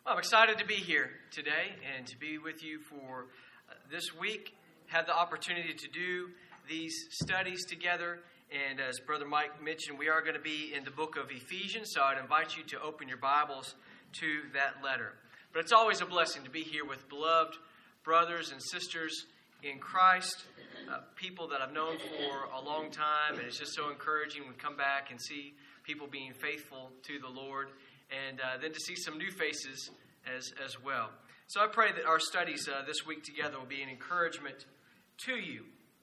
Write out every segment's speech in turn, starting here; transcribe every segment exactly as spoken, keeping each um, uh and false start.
Well, I'm excited to be here today and to be with you for uh, this week. Had the opportunity to do these studies together, and as Brother Mike mentioned, we are going to be in the book of Ephesians, so I'd invite you to open your Bibles to that letter. But it's always a blessing to be here with beloved brothers and sisters in Christ, uh, people that I've known for a long time, and it's just so encouraging when we come back and see people being faithful to the Lord, and uh, then to see some new faces as as well. So I pray that our studies uh, this week together will be an encouragement to you.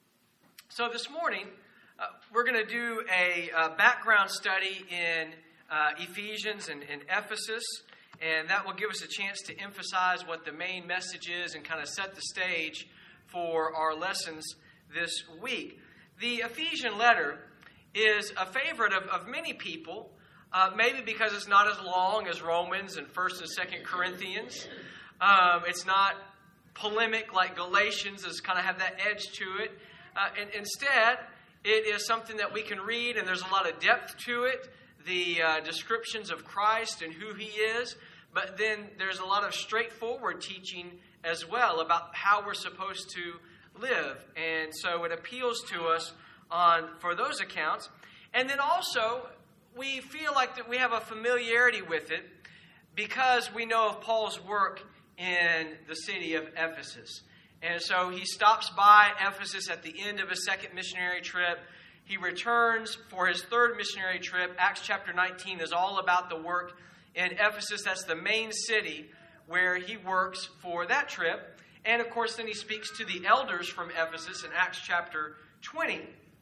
So this morning, uh, we're going to do a uh, background study in uh, Ephesians and, and Ephesus, and that will give us a chance to emphasize what the main message is and kind of set the stage for our lessons this week. The Ephesian letter is a favorite of, of many people, uh, maybe because it's not as long as Romans and First and Second Corinthians. Um, it's not polemic like Galatians, does kind of have that edge to it. Uh, and instead, it is something that we can read, and there's a lot of depth to it. The uh, descriptions of Christ and who He is, but then there's a lot of straightforward teaching as well about how we're supposed to live. And so it appeals to us on for those accounts. And then also, we feel like that we have a familiarity with it because we know of Paul's work in the city of Ephesus. And so he stops by Ephesus at the end of his second missionary trip. He returns for his third missionary trip. Acts chapter nineteen is all about the work in Ephesus. That's the main city where he works for that trip. And of course, then he speaks to the elders from Ephesus in Acts chapter twenty.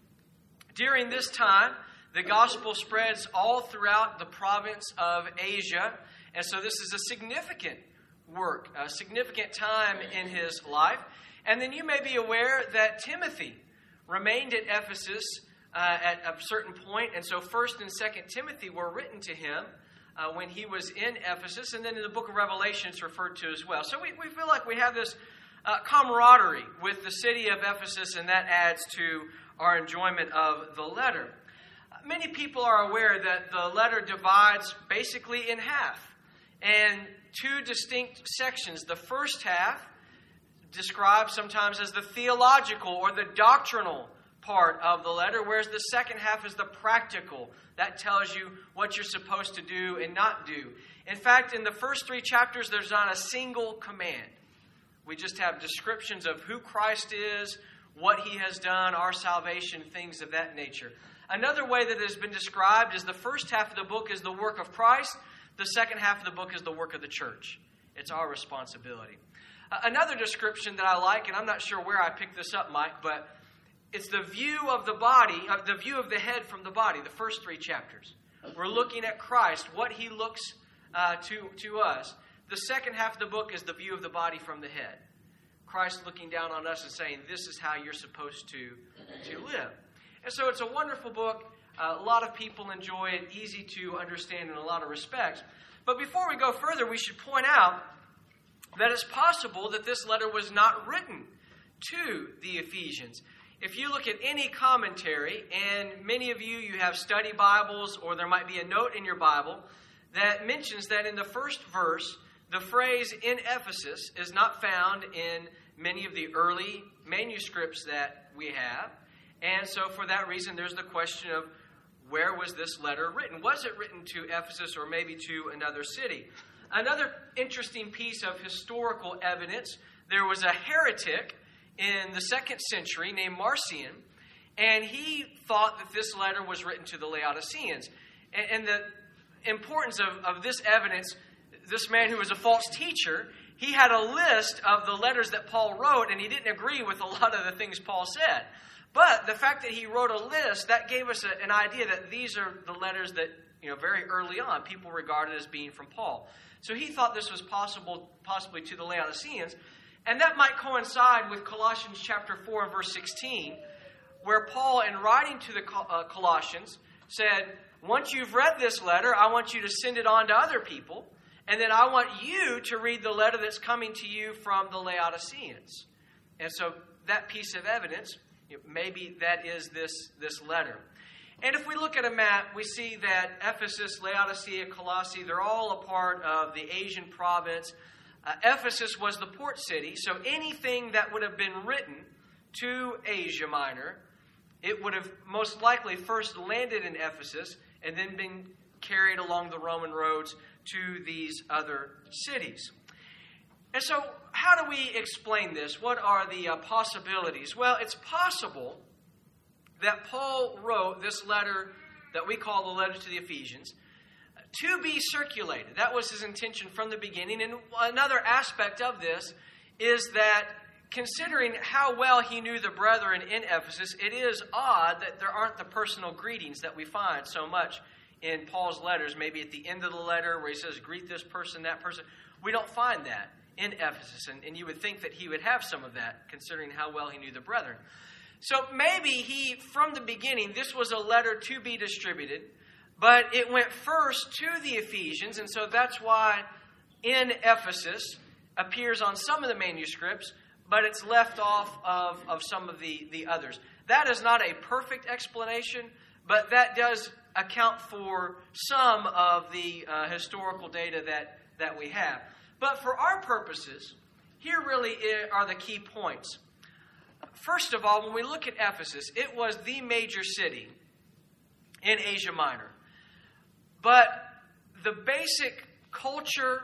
During this time, the gospel spreads all throughout the province of Asia. And so this is a significant work, a significant time in his life. And then you may be aware that Timothy remained at Ephesus uh, at a certain point. And so First and Second Timothy were written to him uh, when he was in Ephesus. And then in the book of Revelation it's referred to as well. So we, we feel like we have this uh, camaraderie with the city of Ephesus, and that adds to our enjoyment of the letter. Many people are aware that the letter divides basically in half, and two distinct sections. The first half described sometimes as the theological or the doctrinal part of the letter, whereas the second half is the practical. That tells you what you're supposed to do and not do. In fact, in the first three chapters, there's not a single command. We just have descriptions of who Christ is, what He has done, our salvation, things of that nature. Another way that it has been described is the first half of the book is the work of Christ. The second half of the book is the work of the church. It's our responsibility. Uh, another description that I like, and I'm not sure where I picked this up, Mike, but it's the view of the body, of the view of the head from the body, the first three chapters. We're looking at Christ, what He looks uh, to, to us. The second half of the book is the view of the body from the head. Christ looking down on us and saying, this is how you're supposed to, to live. And so it's a wonderful book. Uh, a lot of people enjoy it, easy to understand in a lot of respects. But before we go further, we should point out that it's possible that this letter was not written to the Ephesians. If you look at any commentary, and many of you, you have study Bibles, or there might be a note in your Bible that mentions that in the first verse, the phrase in Ephesus is not found in many of the early manuscripts that we have. And so for that reason, there's the question of where was this letter written? Was it written to Ephesus or maybe to another city? Another interesting piece of historical evidence, there was a heretic in the second century named Marcion, and he thought that this letter was written to the Laodiceans. And, and the importance of, of this evidence, this man who was a false teacher, he had a list of the letters that Paul wrote, and he didn't agree with a lot of the things Paul said. But the fact that he wrote a list, that gave us a, an idea that these are the letters that, you know, very early on, people regarded as being from Paul. So he thought this was possible, possibly to the Laodiceans. And that might coincide with Colossians chapter four and verse sixteen, where Paul, in writing to the uh, Colossians, said, once you've read this letter, I want you to send it on to other people. And then I want you to read the letter that's coming to you from the Laodiceans. And so that piece of evidence, maybe that is this, this letter. And if we look at a map, we see that Ephesus, Laodicea, Colossae, they're all a part of the Asian province. Uh, Ephesus was the port city, so anything that would have been written to Asia Minor, it would have most likely first landed in Ephesus and then been carried along the Roman roads to these other cities. And so, how do we explain this? What are the uh, possibilities? Well, it's possible that Paul wrote this letter that we call the letter to the Ephesians to be circulated. That was his intention from the beginning. And another aspect of this is that considering how well he knew the brethren in Ephesus, it is odd that there aren't the personal greetings that we find so much in Paul's letters. Maybe at the end of the letter where he says, greet this person, that person. We don't find that in Ephesus. And, and you would think that he would have some of that, considering how well he knew the brethren. So maybe he, from the beginning, this was a letter to be distributed, but it went first to the Ephesians, and so that's why in Ephesus appears on some of the manuscripts, but it's left off of, of some of the, the others. That is not a perfect explanation, but that does account for some of the uh, historical data that, that we have. But for our purposes, here really are the key points. First of all, when we look at Ephesus, it was the major city in Asia Minor. But the basic culture,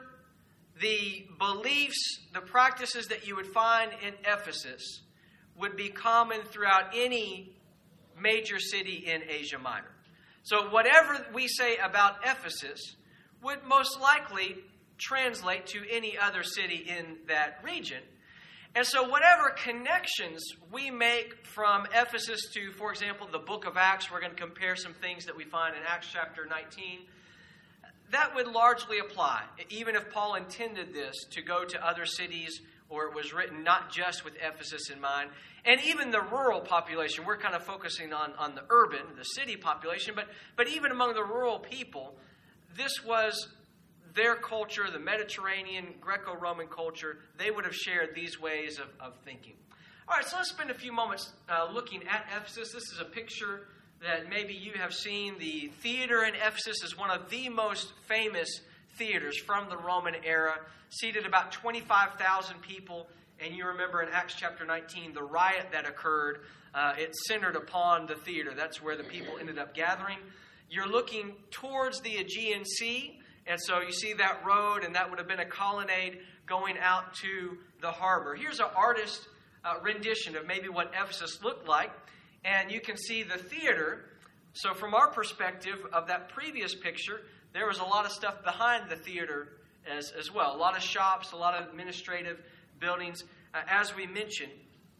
the beliefs, the practices that you would find in Ephesus would be common throughout any major city in Asia Minor. So whatever we say about Ephesus would most likely translate to any other city in that region. And so whatever connections we make from Ephesus to, for example, the book of Acts, we're going to compare some things that we find in Acts chapter nineteen, that would largely apply, even if Paul intended this to go to other cities, or it was written not just with Ephesus in mind. And even the rural population, we're kind of focusing on, on the urban, the city population, but, but even among the rural people, this was their culture, the Mediterranean, Greco-Roman culture. They would have shared these ways of, of thinking. All right, so let's spend a few moments uh, looking at Ephesus. This is a picture that maybe you have seen. The theater in Ephesus is one of the most famous theaters from the Roman era, seated about twenty-five thousand people. And you remember in Acts chapter nineteen, the riot that occurred, uh, it centered upon the theater. That's where the people ended up gathering. You're looking towards the Aegean Sea. And so you see that road, and that would have been a colonnade going out to the harbor. Here's an artist uh, rendition of maybe what Ephesus looked like. And you can see the theater. So from our perspective of that previous picture, there was a lot of stuff behind the theater as, as well. A lot of shops, a lot of administrative buildings. Uh, as we mentioned,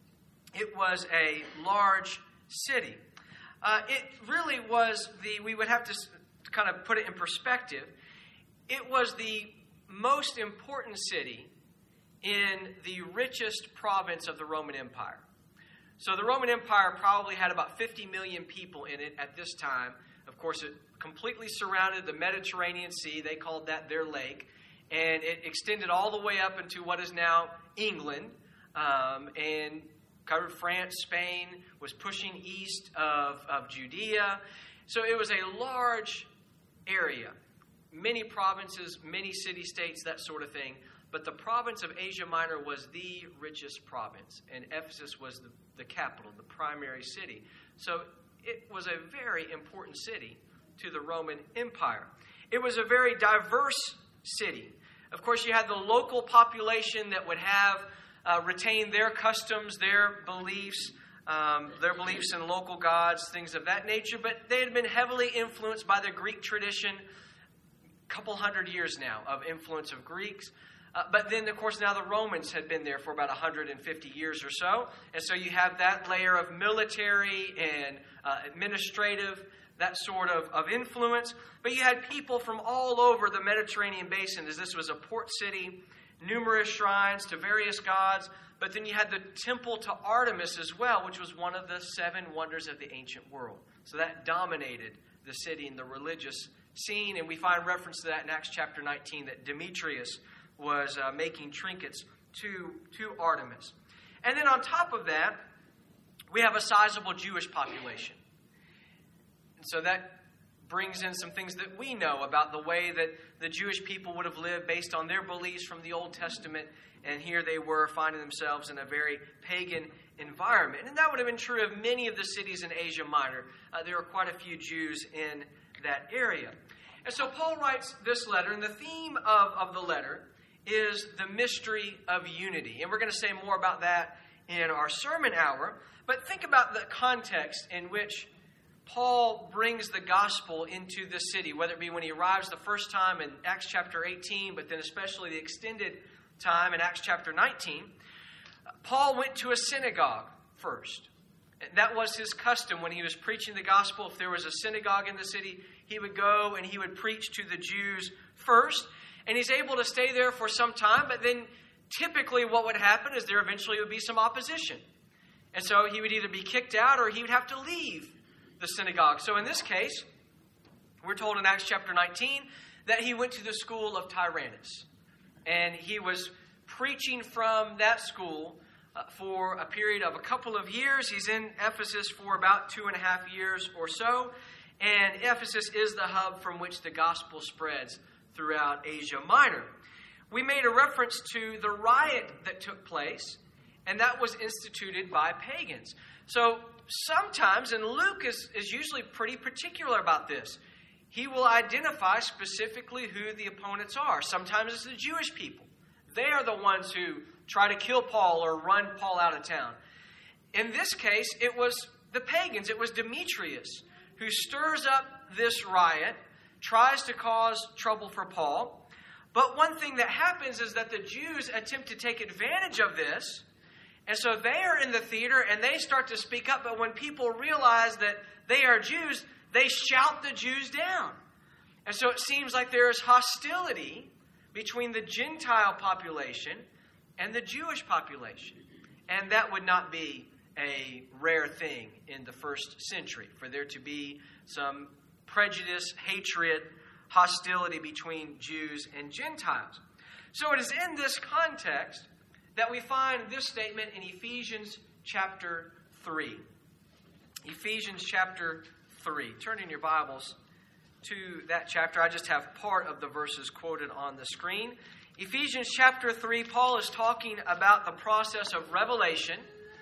it was a large city. Uh, it really was the, we would have to kind of put it in perspective, it was the most important city in the richest province of the Roman Empire. So the Roman Empire probably had about fifty million people in it at this time. Of course, it completely surrounded the Mediterranean Sea. They called that their lake. And it extended all the way up into what is now England, um, and covered France, Spain, was pushing east of, of Judea. So it was a large area. Many provinces, many city-states, that sort of thing. But the province of Asia Minor was the richest province, and Ephesus was the, the capital, the primary city. So it was a very important city to the Roman Empire. It was a very diverse city. Of course, you had the local population that would have uh, retained their customs, their beliefs, um, their beliefs in local gods, things of that nature. But they had been heavily influenced by the Greek tradition. Couple hundred years now of influence of Greeks. Uh, but then, of course, now the Romans had been there for about one hundred fifty years or so. And so you have that layer of military and uh, administrative, that sort of, of influence. But you had people from all over the Mediterranean basin, as this was a port city, numerous shrines to various gods. But then you had the temple to Artemis as well, which was one of the seven wonders of the ancient world. So that dominated the city and the religious scene, and we find reference to that in Acts chapter nineteen, that Demetrius was uh, making trinkets to, to Artemis. And then on top of that, we have a sizable Jewish population. And so that brings in some things that we know about the way that the Jewish people would have lived based on their beliefs from the Old Testament. And here they were finding themselves in a very pagan environment. And that would have been true of many of the cities in Asia Minor. Uh, there were quite a few Jews in that area. And so Paul writes this letter, and the theme of, of the letter is the mystery of unity. And we're going to say more about that in our sermon hour. But think about the context in which Paul brings the gospel into the city, whether it be when he arrives the first time in Acts chapter eighteen, but then especially the extended time in Acts chapter nineteen. Paul went to a synagogue first. That was his custom when he was preaching the gospel. If there was a synagogue in the city, he would go and he would preach to the Jews first. And he's able to stay there for some time, but then typically what would happen is there eventually would be some opposition. And so he would either be kicked out or he would have to leave the synagogue. So in this case, we're told in Acts chapter nineteen that he went to the school of Tyrannus. And he was preaching from that school uh, for a period of a couple of years. He's in Ephesus for about two and a half years or so. And Ephesus is the hub from which the gospel spreads throughout Asia Minor. We made a reference to the riot that took place, and that was instituted by pagans. So sometimes, and Luke is, is usually pretty particular about this, he will identify specifically who the opponents are. Sometimes it's the Jewish people. They are the ones who try to kill Paul or run Paul out of town. In this case, it was the pagans. It was Demetrius who stirs up this riot, tries to cause trouble for Paul. But one thing that happens is that the Jews attempt to take advantage of this. And so they are in the theater and they start to speak up. But when people realize that they are Jews, they shout the Jews down. And so it seems like there is hostility between the Gentile population and the Jewish population. And that would not be a rare thing in the first century, for there to be some prejudice, hatred, hostility between Jews and Gentiles. So it is in this context that we find this statement in Ephesians chapter three. Ephesians chapter three. Turn in your Bibles to that chapter. I just have part of the verses quoted on the screen. Ephesians chapter three, Paul is talking about the process of revelation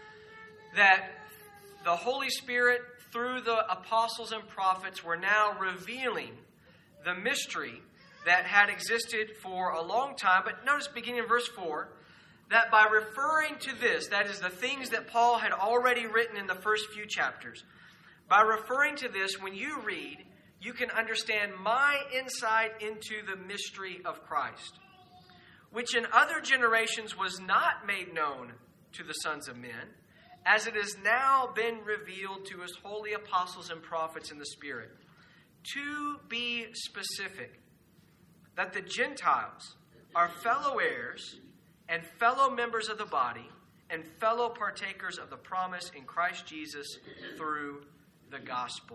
that the Holy Spirit, through the apostles and prophets, were now revealing the mystery that had existed for a long time. But notice beginning in verse four, that by referring to this, that is the things that Paul had already written in the first few chapters, by referring to this, when you read, you can understand my insight into the mystery of Christ, which in other generations was not made known to the sons of men, as it has now been revealed to his holy apostles and prophets in the Spirit. To be specific, that the Gentiles are fellow heirs and fellow members of the body and fellow partakers of the promise in Christ Jesus through the gospel.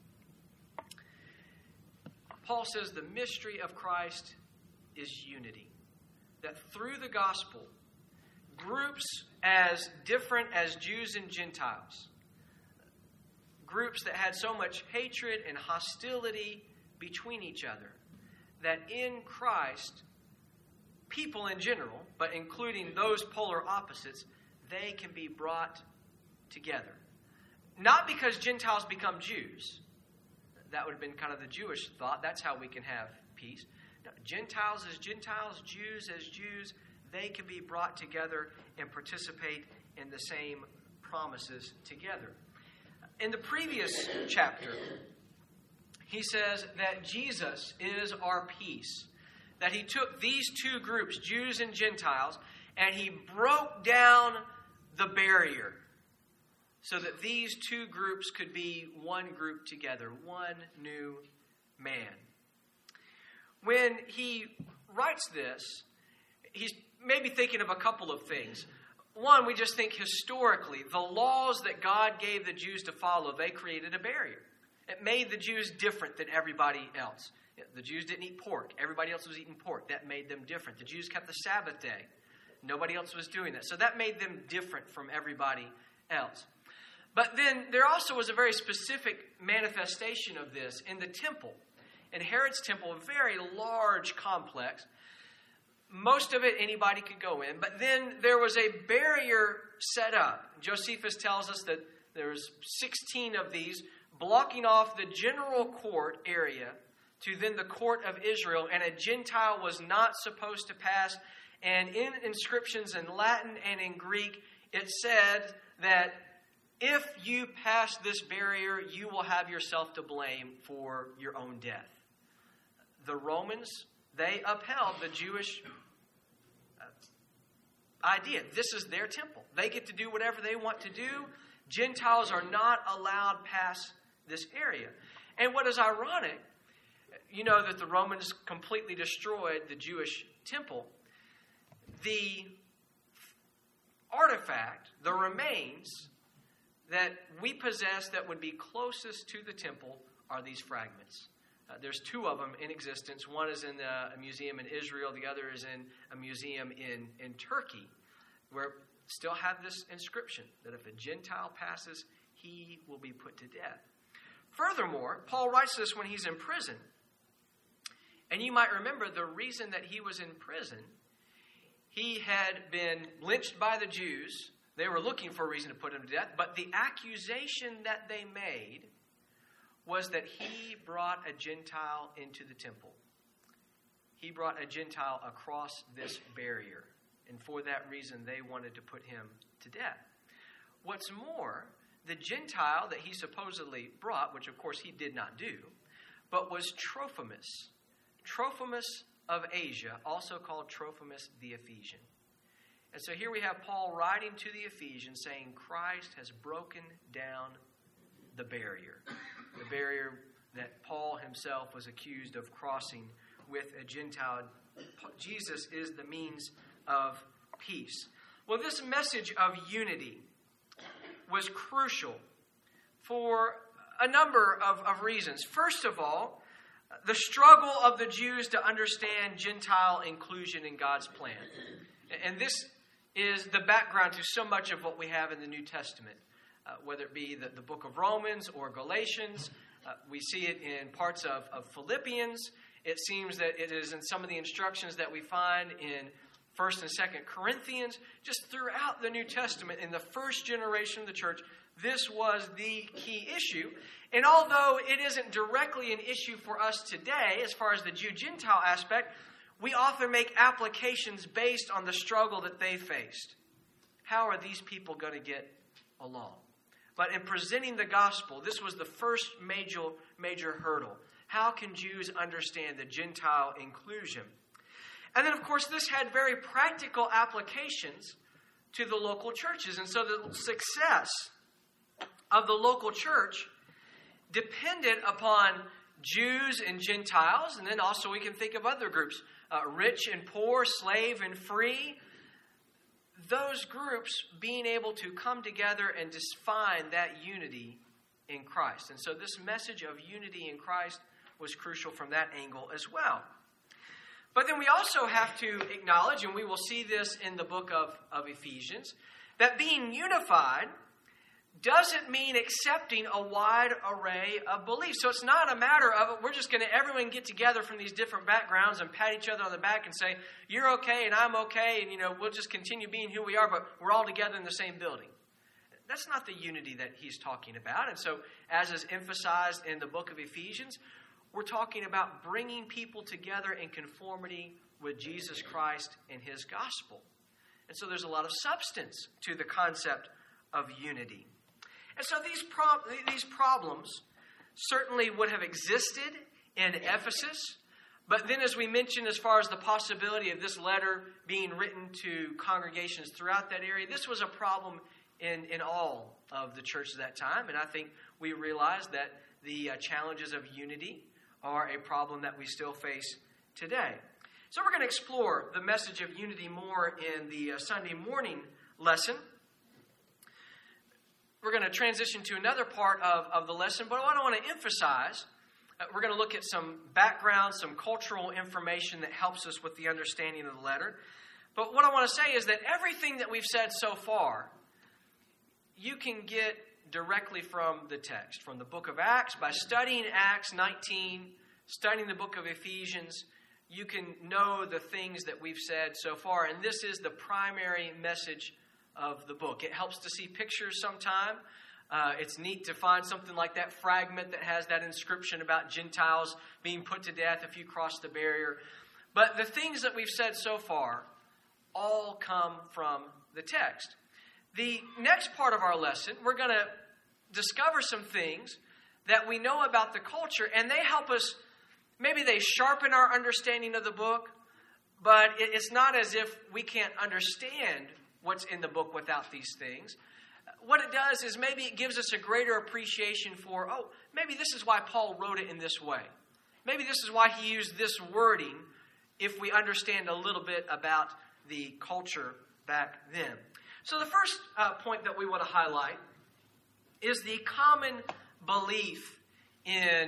Paul says the mystery of Christ is unity. That through the gospel, groups as different as Jews and Gentiles, groups that had so much hatred and hostility between each other, that in Christ, people in general, but including those polar opposites, they can be brought together. Not because Gentiles become Jews. That would have been kind of the Jewish thought. That's how we can have peace. No, Gentiles as Gentiles, Jews as Jews, they can be brought together and participate in the same promises together. In the previous chapter, he says that Jesus is our peace. That he took these two groups, Jews and Gentiles, and he broke down the barrier so that these two groups could be one group together, one new man. When he writes this, he's maybe thinking of a couple of things. One, we just think historically, the laws that God gave the Jews to follow, they created a barrier. It made the Jews different than everybody else. The Jews didn't eat pork. Everybody else was eating pork. That made them different. The Jews kept the Sabbath day. Nobody else was doing that. So that made them different from everybody else. But then there also was a very specific manifestation of this in the temple. In Herod's temple, a very large complex. Most of it anybody could go in. But then there was a barrier set up. Josephus tells us that there was sixteen of these blocking off the general court area to then the court of Israel. And a Gentile was not supposed to pass. And in inscriptions in Latin and in Greek, it said that if you pass this barrier, you will have yourself to blame for your own death. The Romans, they upheld the Jewish idea. This is their temple. They get to do whatever they want to do. Gentiles are not allowed past this area. And what is ironic, you know that the Romans completely destroyed the Jewish temple. The artifact, the remains that we possess that would be closest to the temple are these fragments. Uh, there's two of them in existence. One is in a, a museum in Israel. The other is in a museum in, in Turkey, where still have this inscription that if a Gentile passes, he will be put to death. Furthermore, Paul writes this when he's in prison. And you might remember the reason that he was in prison. He had been lynched by the Jews. They were looking for a reason to put him to death. But the accusation that they made was that he brought a Gentile into the temple. He brought a Gentile across this barrier. And for that reason, they wanted to put him to death. What's more, the Gentile that he supposedly brought, which of course he did not do, but was Trophimus. Trophimus of Asia, also called Trophimus the Ephesian. And so here we have Paul writing to the Ephesians saying Christ has broken down the barrier. The barrier that Paul himself was accused of crossing with a Gentile. Jesus is the means of peace. Well, this message of unity was crucial for a number of, of reasons. First of all, the struggle of the Jews to understand Gentile inclusion in God's plan. And this is the background to so much of what we have in the New Testament, uh, whether it be the, the book of Romans or Galatians. Uh, we see it in parts of, of Philippians. It seems that it is in some of the instructions that we find in First and Second Corinthians. Just throughout the New Testament, in the first generation of the church, this was the key issue. And although it isn't directly an issue for us today, as far as the Jew-Gentile aspect, we often make applications based on the struggle that they faced. How are these people going to get along? But in presenting the gospel, this was the first major, major hurdle. How can Jews understand the Gentile inclusion? And then, of course, this had very practical applications to the local churches. And so the success of the local church depended upon Jews and Gentiles, and then also we can think of other groups, uh, rich and poor, slave and free. Those groups being able to come together and define that unity in Christ. And so this message of unity in Christ was crucial from that angle as well. But then we also have to acknowledge, and we will see this in the book of, of Ephesians, that being unified doesn't mean accepting a wide array of beliefs. So it's not a matter of we're just going to everyone get together from these different backgrounds and pat each other on the back and say, you're okay and I'm okay, and you know we'll just continue being who we are, but we're all together in the same building. That's not the unity that he's talking about. And so as is emphasized in the book of Ephesians, we're talking about bringing people together in conformity with Jesus Christ and his gospel. And so there's a lot of substance to the concept of unity. And so these prob- these problems certainly would have existed in Ephesus. But then, as we mentioned, as far as the possibility of this letter being written to congregations throughout that area, this was a problem in, in all of the churches at that time. And I think we realize that the uh, challenges of unity are a problem that we still face today. So we're going to explore the message of unity more in the uh, Sunday morning lesson. We're going to transition to another part of, of the lesson, but what I want to emphasize, uh, we're going to look at some background, some cultural information that helps us with the understanding of the letter. But what I want to say is that everything that we've said so far, you can get directly from the text, from the book of Acts. By studying Acts nineteen, studying the book of Ephesians, you can know the things that we've said so far. And this is the primary message of the book. It helps to see pictures sometime. Uh, it's neat to find something like that fragment that has that inscription about Gentiles being put to death if you cross the barrier. But the things that we've said so far all come from the text. The next part of our lesson, we're going to discover some things that we know about the culture, and they help us, maybe they sharpen our understanding of the book, but it's not as if we can't understand what's in the book without these things. What it does is maybe it gives us a greater appreciation for, oh, maybe this is why Paul wrote it in this way. Maybe this is why he used this wording if we understand a little bit about the culture back then. So the first uh, point that we want to highlight is the common belief in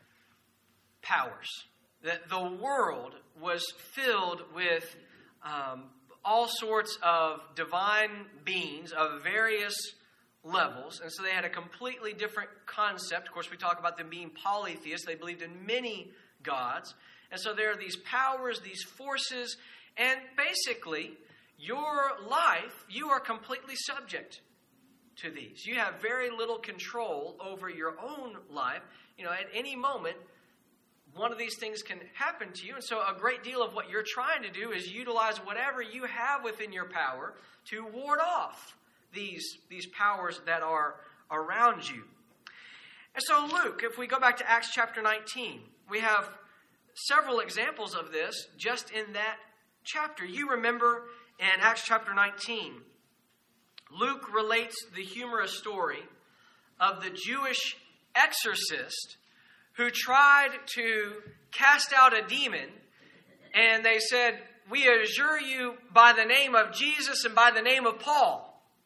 powers. That the world was filled with um, all sorts of divine beings of various levels. And so they had a completely different concept. Of course, we talk about them being polytheists. They believed in many gods. And so there are these powers, these forces, and basically, your life, you are completely subject to these. You have very little control over your own life. You know, at any moment, one of these things can happen to you. And so a great deal of what you're trying to do is utilize whatever you have within your power to ward off these, these powers that are around you. And so Luke, if we go back to Acts chapter nineteen, we have several examples of this just in that chapter. You remember in Acts chapter nineteen, Luke relates the humorous story of the Jewish exorcist who tried to cast out a demon, and they said, "We adjure you by the name of Jesus and by the name of Paul."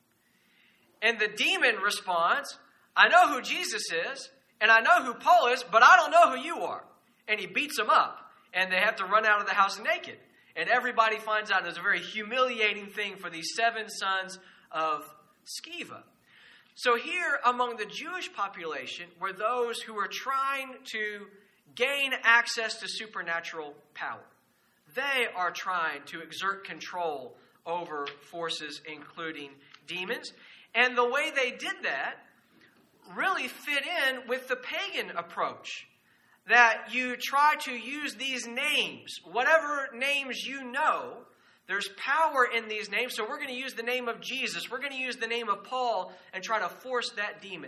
And the demon responds, "I know who Jesus is, and I know who Paul is, but I don't know who you are." And he beats them up, and they have to run out of the house naked. And everybody finds out it's a very humiliating thing for these seven sons of Sceva. So here among the Jewish population were those who were trying to gain access to supernatural power. They are trying to exert control over forces, including demons. And the way they did that really fit in with the pagan approach. That you try to use these names, whatever names you know, there's power in these names, so we're going to use the name of Jesus, we're going to use the name of Paul, and try to force that demon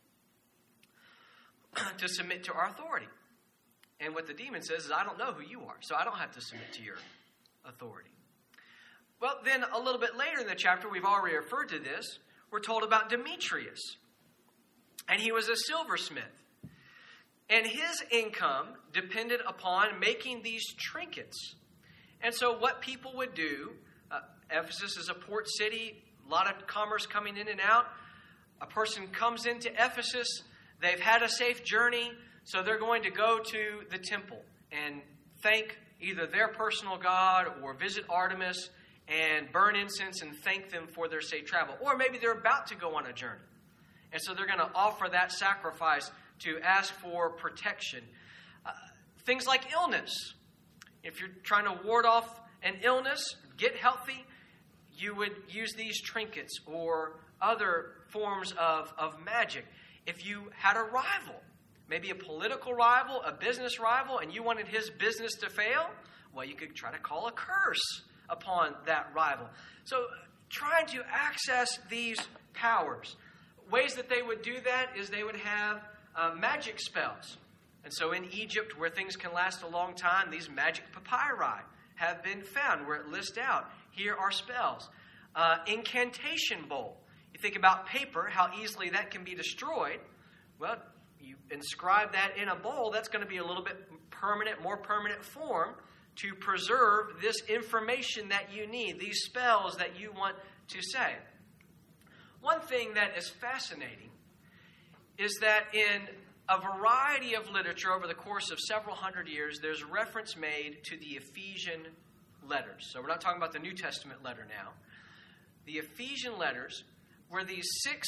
to submit to our authority. And what the demon says is, I don't know who you are, so I don't have to submit to your authority. Well, then a little bit later in the chapter, we've already referred to this, we're told about Demetrius. And he was a silversmith. And his income depended upon making these trinkets. And so what people would do, uh, Ephesus is a port city, a lot of commerce coming in and out. A person comes into Ephesus, they've had a safe journey, so they're going to go to the temple and thank either their personal god or visit Artemis and burn incense and thank them for their safe travel. Or maybe they're about to go on a journey. And so they're going to offer that sacrifice to ask for protection. Uh, things like illness. If you're trying to ward off an illness, get healthy, you would use these trinkets or other forms of, of magic. If you had a rival, maybe a political rival, a business rival, and you wanted his business to fail, well, you could try to call a curse upon that rival. So trying to access these powers. Ways that they would do that is they would have uh, magic spells. And so in Egypt, where things can last a long time, these magic papyri have been found where it lists out, here are spells. Uh, incantation bowl. You think about paper, how easily that can be destroyed. Well, you inscribe that in a bowl, that's going to be a little bit permanent, more permanent form to preserve this information that you need, these spells that you want to say. One thing that is fascinating is that in a variety of literature over the course of several hundred years, there's reference made to the Ephesian letters. So we're not talking about the New Testament letter now. The Ephesian letters were these six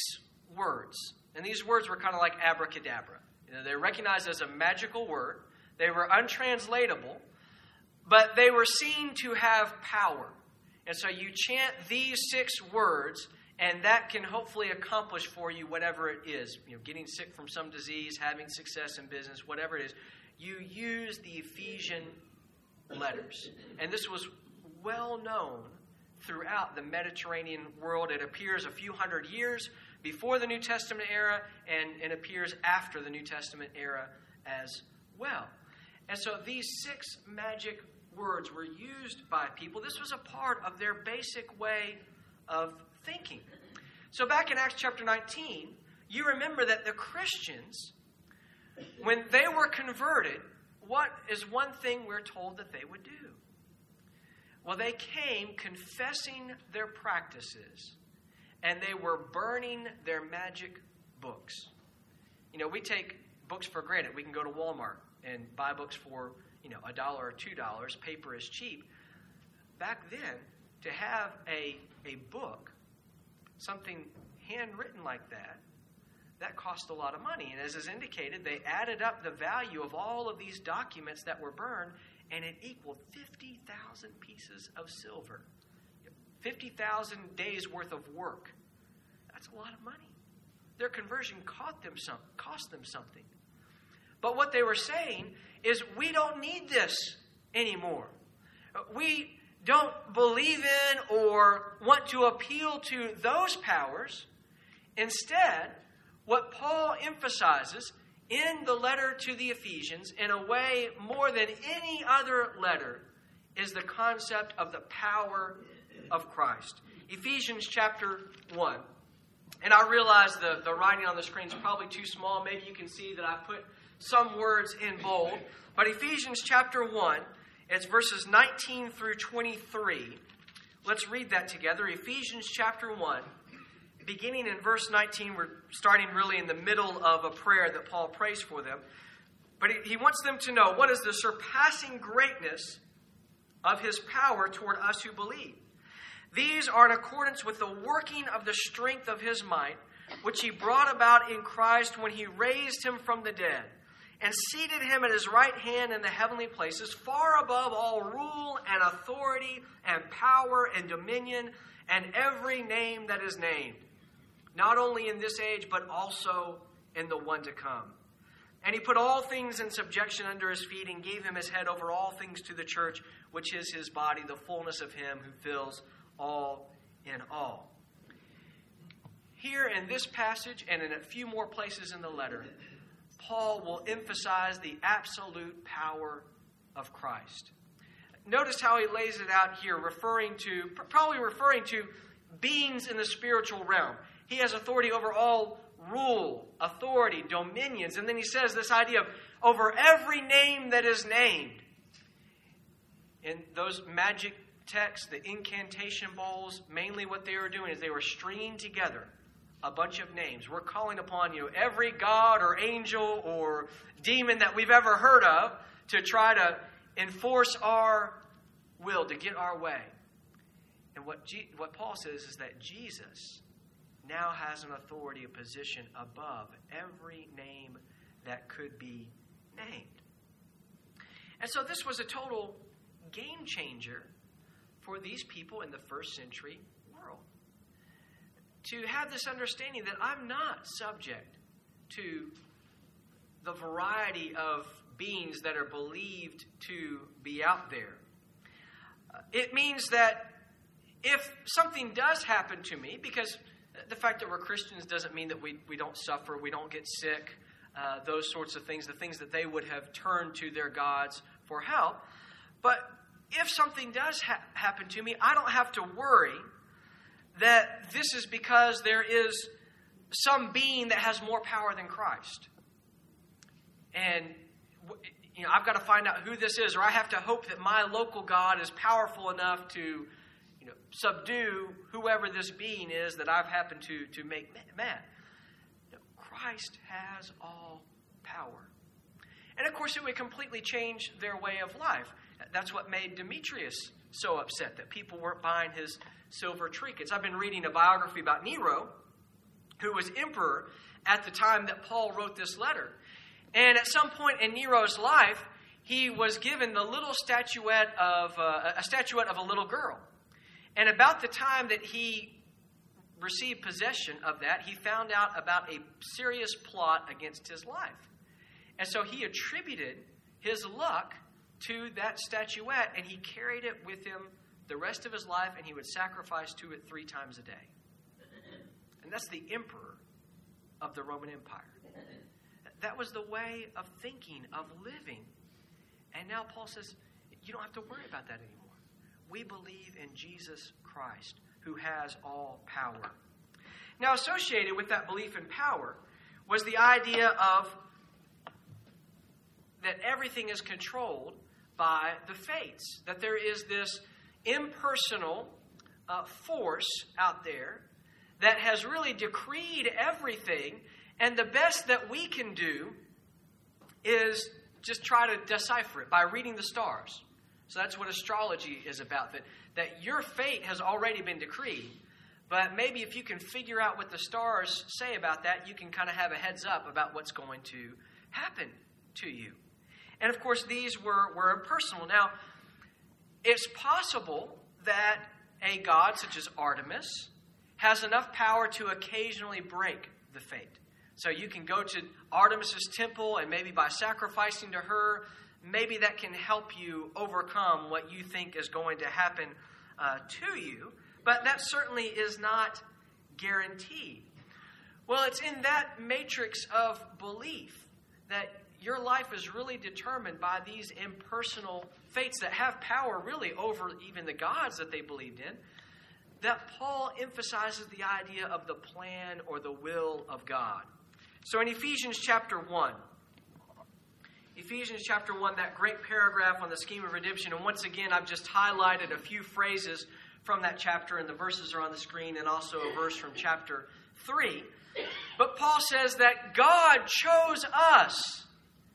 words. And these words were kind of like abracadabra. You know, they were recognized as a magical word. They were untranslatable, but they were seen to have power. And so you chant these six words, and that can hopefully accomplish for you whatever it is. You know, getting sick from some disease, having success in business, whatever it is. You use the Ephesian letters. And this was well known throughout the Mediterranean world. It appears a few hundred years before the New Testament era, and it appears after the New Testament era as well. And so these six magic words were used by people. This was a part of their basic way of thinking. So back in Acts chapter nineteen, you remember that the Christians, when they were converted, what is one thing we're told that they would do? Well, they came confessing their practices, and they were burning their magic books. You know, we take books for granted. We can go to Walmart and buy books for, you know, a dollar or two dollars. Paper is cheap. Back then, to have a, a book, something handwritten like that, that cost a lot of money. And as is indicated, they added up the value of all of these documents that were burned, and it equaled fifty thousand pieces of silver. fifty thousand days worth of work. That's a lot of money. Their conversion cost them, some, cost them something. But what they were saying is, we don't need this anymore. We don't believe in or want to appeal to those powers. Instead, what Paul emphasizes in the letter to the Ephesians, in a way more than any other letter, is the concept of the power of Christ. Ephesians chapter one. And I realize the, the writing on the screen is probably too small. Maybe you can see that I put some words in bold. But Ephesians chapter one, it's verses nineteen through twenty-three. Let's read that together. Ephesians chapter one. Beginning in verse nineteen, we're starting really in the middle of a prayer that Paul prays for them. But he, he wants them to know what is the surpassing greatness of his power toward us who believe. These are in accordance with the working of the strength of his might, which he brought about in Christ when he raised him from the dead, and seated him at his right hand in the heavenly places, far above all rule and authority and power and dominion and every name that is named, not only in this age, but also in the one to come. And he put all things in subjection under his feet and gave him his head over all things to the church, which is his body, the fullness of him who fills all in all. Here in this passage and in a few more places in the letter, Paul will emphasize the absolute power of Christ. Notice how he lays it out here, referring to, probably referring to beings in the spiritual realm. He has authority over all rule, authority, dominions. And then he says this idea of over every name that is named. In those magic texts, the incantation bowls, mainly what they were doing is they were stringing together a bunch of names. We're calling upon, you know, every god or angel or demon that we've ever heard of to try to enforce our will, to get our way. And what G- what Paul says is that Jesus now has an authority, a position above every name that could be named. And so this was a total game changer for these people in the first century world. To have this understanding that I'm not subject to the variety of beings that are believed to be out there. It means that if something does happen to me, because the fact that we're Christians doesn't mean that we, we don't suffer, we don't get sick, uh, those sorts of things, the things that they would have turned to their gods for help. But if something does ha- happen to me, I don't have to worry that this is because there is some being that has more power than Christ. And you know, I've got to find out who this is, or I have to hope that my local God is powerful enough to, you know, subdue whoever this being is that I've happened to, to make mad. No, Christ has all power. And of course, it would completely change their way of life. That's what made Demetrius so upset, that people weren't buying his silver trinkets. I've been reading a biography about Nero, who was emperor at the time that Paul wrote this letter. And at some point in Nero's life, he was given the little statuette of uh, a statuette of a little girl. And about the time that he received possession of that, he found out about a serious plot against his life. And so he attributed his luck to that statuette, and he carried it with him the rest of his life, and he would sacrifice to it three times a day. And that's the emperor of the Roman Empire. That was the way of thinking, of living. And now Paul says, you don't have to worry about that anymore. We believe in Jesus Christ, who has all power. Now, associated with that belief in power was the idea of that everything is controlled by the fates, that there is this impersonal uh, force out there that has really decreed everything, and the best that we can do is just try to decipher it by reading the stars. So that's what astrology is about, that, that your fate has already been decreed, but maybe if you can figure out what the stars say about that, you can kind of have a heads up about what's going to happen to you. And of course, these were, were impersonal. Now, it's possible that a god such as Artemis has enough power to occasionally break the fate. So you can go to Artemis's temple, and maybe by sacrificing to her, maybe that can help you overcome what you think is going to happen uh, to you. But that certainly is not guaranteed. Well, it's in that matrix of belief that your life is really determined by these impersonal fates that have power really over even the gods that they believed in, that Paul emphasizes the idea of the plan or the will of God. So in Ephesians chapter one, Ephesians chapter one, that great paragraph on the scheme of redemption, and once again, I've just highlighted a few phrases from that chapter, and the verses are on the screen, and also a verse from chapter three. But Paul says that God chose us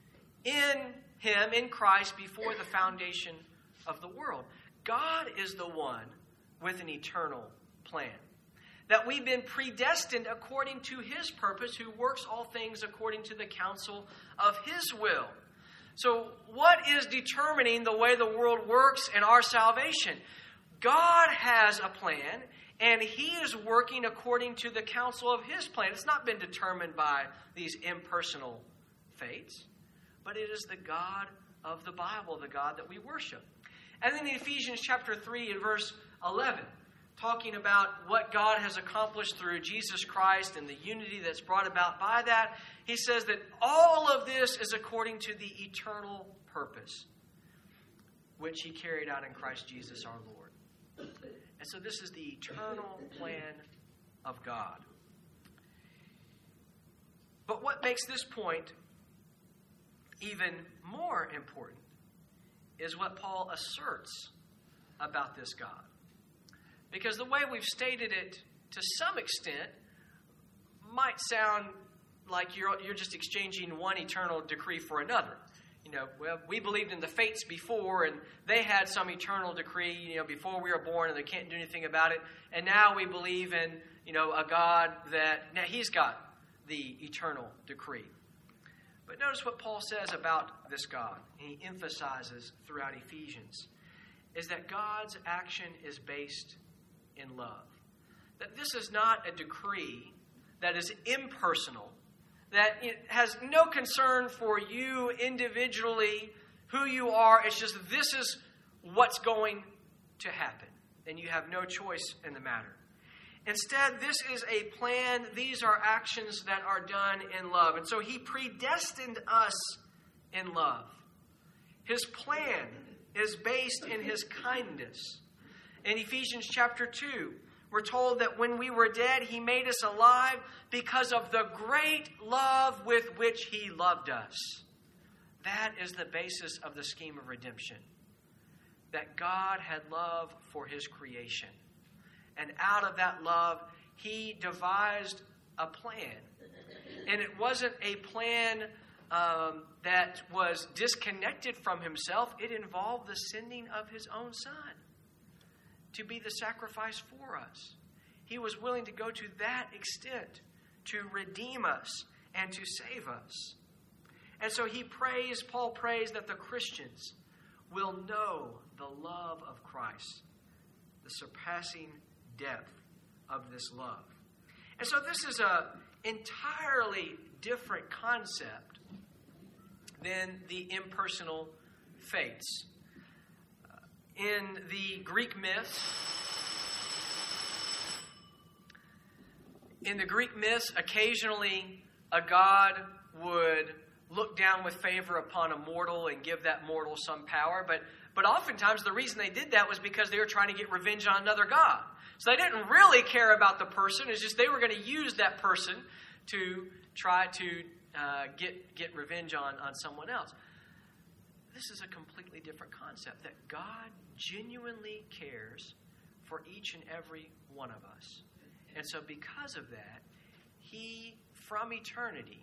in Him, in Christ, before the foundation of the world. God is the one with an eternal plan. That we've been predestined according to His purpose, who works all things according to the counsel of His will. So what is determining the way the world works and our salvation? God has a plan, and He is working according to the counsel of His plan. It's not been determined by these impersonal fates, but it is the God of the Bible, the God that we worship. And then in Ephesians chapter three and verse eleven, talking about what God has accomplished through Jesus Christ and the unity that's brought about by that, he says that all of this is according to the eternal purpose, which He carried out in Christ Jesus our Lord. And so this is the eternal plan of God. But what makes this point even more important is what Paul asserts about this God. Because the way we've stated it, to some extent, might sound like you're, you're just exchanging one eternal decree for another. You know, well, we believed in the fates before, and they had some eternal decree, you know, before we were born, and they can't do anything about it. And now we believe in, you know, a God that, now He's got the eternal decree. But notice what Paul says about this God, and he emphasizes throughout Ephesians, is that God's action is based in love. That this is not a decree that is impersonal, that it has no concern for you individually, who you are. It's just this is what's going to happen, and you have no choice in the matter. Instead, this is a plan. These are actions that are done in love. And so He predestined us in love. His plan is based in His kindness. In Ephesians chapter two, we're told that when we were dead, He made us alive because of the great love with which He loved us. That is the basis of the scheme of redemption. That God had love for His creation. And out of that love, He devised a plan. And it wasn't a plan um, that was disconnected from Himself. It involved the sending of His own Son to be the sacrifice for us. He was willing to go to that extent to redeem us and to save us. And so he prays, Paul prays that the Christians will know the love of Christ, the surpassing depth of this love. And so this is an entirely different concept than the impersonal faiths. In the Greek myths, in the Greek myths, occasionally a god would look down with favor upon a mortal and give that mortal some power. But, but oftentimes the reason they did that was because they were trying to get revenge on another god. So they didn't really care about the person. It's just they were going to use that person to try to uh, get, get revenge on, on someone else. This is a completely different concept, that God genuinely cares for each and every one of us. And so because of that, he, from eternity,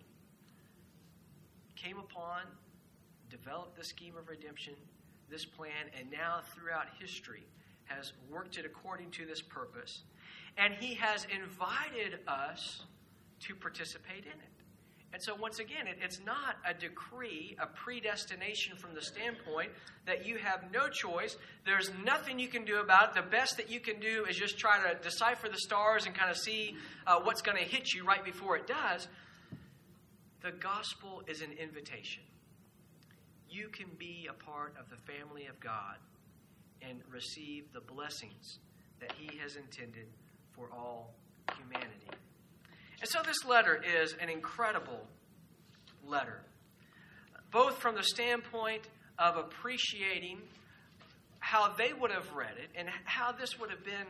came upon, developed the scheme of redemption, this plan, and now throughout history has worked it according to this purpose. And he has invited us to participate in it. And so once again, it, it's not a decree, a predestination from the standpoint that you have no choice. There's nothing you can do about it. The best that you can do is just try to decipher the stars and kind of see uh, what's going to hit you right before it does. The gospel is an invitation. You can be a part of the family of God and receive the blessings that he has intended for all humanity. And so this letter is an incredible letter, both from the standpoint of appreciating how they would have read it and how this would have been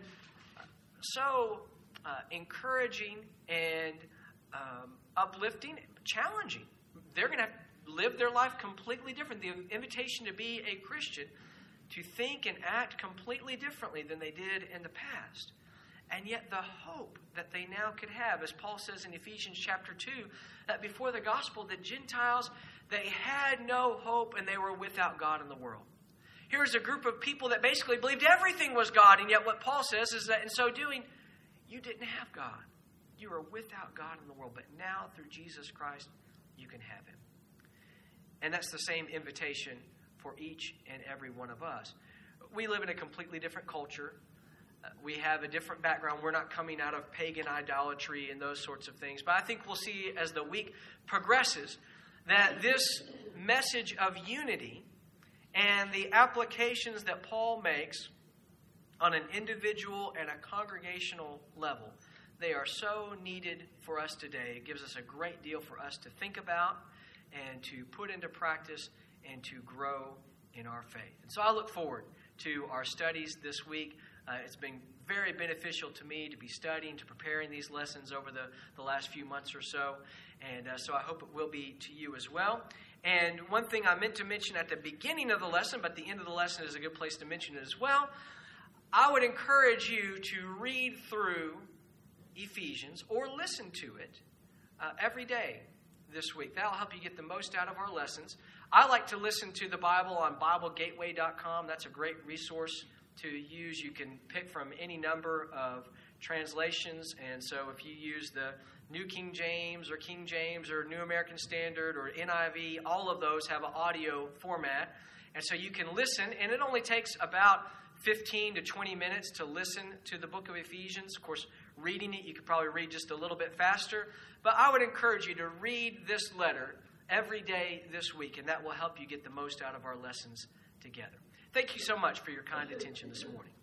so uh, encouraging and um, uplifting, challenging. They're going to have to live their life completely different. The invitation to be a Christian, to think and act completely differently than they did in the past. And yet the hope that they now could have, as Paul says in Ephesians chapter two, that before the gospel, the Gentiles, they had no hope and they were without God in the world. Here's a group of people that basically believed everything was God, and yet what Paul says is that in so doing, you didn't have God. You were without God in the world, but now through Jesus Christ, you can have him. And that's the same invitation for each and every one of us. We live in a completely different culture. We have a different background. We're not coming out of pagan idolatry and those sorts of things. But I think we'll see as the week progresses that this message of unity and the applications that Paul makes on an individual and a congregational level, they are so needed for us today. It gives us a great deal for us to think about and to put into practice and to grow in our faith. And so I look forward to our studies this week. Uh, it's been very beneficial to me to be studying, to preparing these lessons over the, the last few months or so. And uh, so I hope it will be to you as well. And one thing I meant to mention at the beginning of the lesson, but the end of the lesson is a good place to mention it as well. I would encourage you to read through Ephesians or listen to it uh, every day this week. That'll help you get the most out of our lessons. I like to listen to the Bible on Bible Gateway dot com. That's a great resource to use. You can pick from any number of translations, and so if you use the New King James or King James or New American Standard or N I V, all of those have an audio format, and so you can listen, and it only takes about fifteen to twenty minutes to listen to the book of Ephesians. Of course, reading it, you could probably read just a little bit faster, but I would encourage you to read this letter every day this week, and that will help you get the most out of our lessons together. Thank you so much for your kind attention this morning.